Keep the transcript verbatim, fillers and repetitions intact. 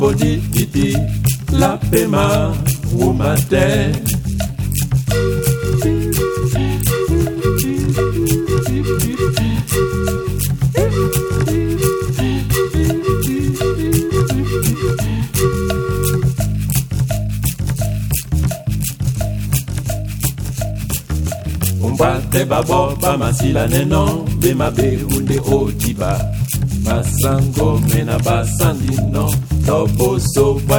podi titi la pema umate. Umbate babo ba masila neno be mabe unde otiba masango mena basandino tobo so